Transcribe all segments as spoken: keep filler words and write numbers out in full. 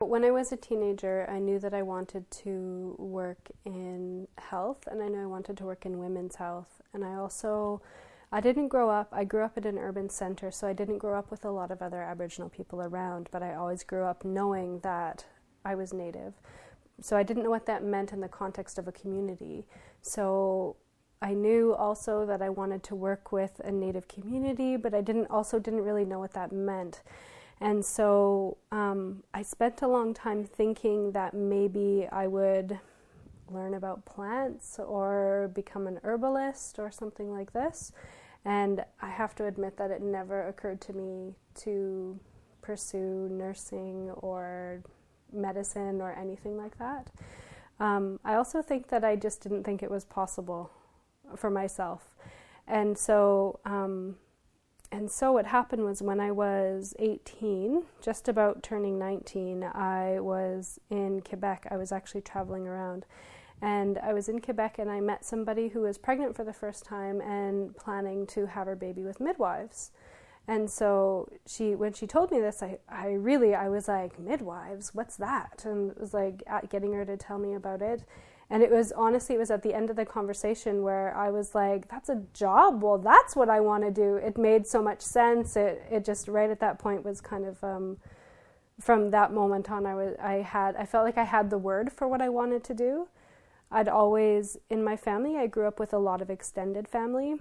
when I was a teenager, I knew that I wanted to work in health, and I knew I wanted to work in women's health. And I also, I didn't grow up, I grew up in an urban center, so I didn't grow up with a lot of other Aboriginal people around, but I always grew up knowing that I was Native. So I didn't know what that meant in the context of a community. So I knew also that I wanted to work with a Native community, but I didn't also didn't really know what that meant. And so um, I spent a long time thinking that maybe I would learn about plants or become an herbalist or something like this. And I have to admit that it never occurred to me to pursue nursing or medicine or anything like that. Um, I also think that I just didn't think it was possible for myself. And so... Um, And so what happened was when I was eighteen, just about turning nineteen, I was in Quebec. I was actually traveling around. And I was in Quebec and I met somebody who was pregnant for the first time and planning to have her baby with midwives. And so she, when she told me this, I, I really, I was like, midwives, what's that? And it was like getting her to tell me about it. And it was, honestly, it was at the end of the conversation where I was like, that's a job. Well, that's what I want to do. It made so much sense. It it just right at that point was kind of, um, from that moment on, I was, I had, I felt like I had the word for what I wanted to do. I'd always, in my family, I grew up with a lot of extended family.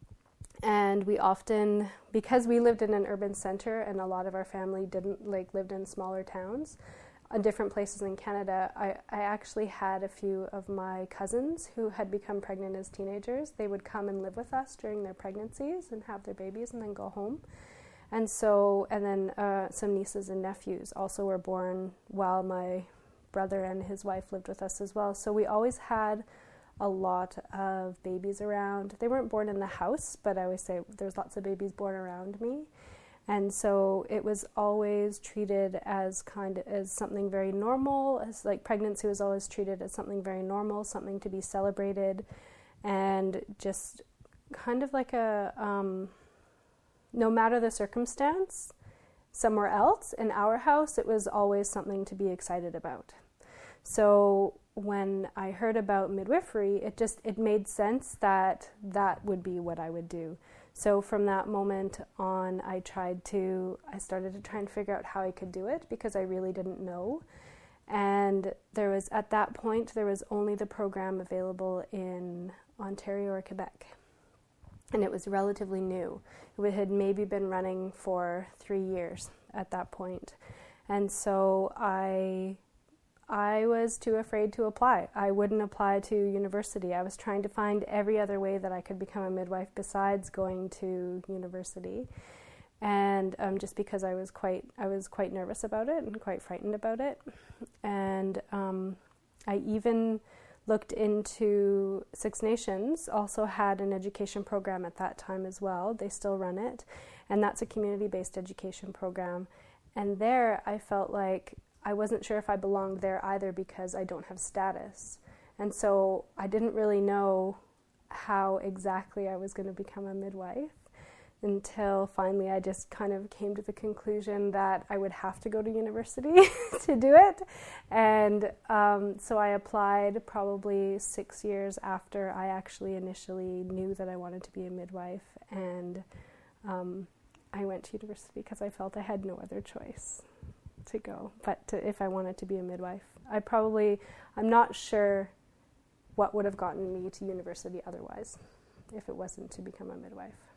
And we often, because we lived in an urban center and a lot of our family didn't, like, lived in smaller towns, in different places in Canada, I, I actually had a few of my cousins who had become pregnant as teenagers. They would come and live with us during their pregnancies and have their babies and then go home. And so, and then uh, some nieces and nephews also were born while my brother and his wife lived with us as well. So we always had a lot of babies around. They weren't born in the house, but I always say there's lots of babies born around me. And so it was always treated as kind of as something very normal, as like pregnancy was always treated as something very normal, something to be celebrated, and just kind of like a, um, no matter the circumstance, somewhere else, in our house, it was always something to be excited about. So when I heard about midwifery, it just, it made sense that that would be what I would do. So from that moment on, I tried to, I started to try and figure out how I could do it because I really didn't know. And there was, at that point, there was only the program available in Ontario or Quebec. And it was relatively new. It had maybe been running for three years at that point. And so I... I was too afraid to apply. I wouldn't apply to university. I was trying to find every other way that I could become a midwife besides going to university. And um, just because I was quite, I was quite nervous about it and quite frightened about it. And um, I even looked into Six Nations, also had an education program at that time as well. They still run it. And that's a community-based education program. And there I felt like I wasn't sure if I belonged there either because I don't have status. And so I didn't really know how exactly I was going to become a midwife until finally I just kind of came to the conclusion that I would have to go to university to do it. And um, so I applied probably six years after I actually initially knew that I wanted to be a midwife. And um, I went to university because I felt I had no other choice to go, but to, if I wanted to be a midwife. I probably, I'm not sure what would have gotten me to university otherwise if it wasn't to become a midwife.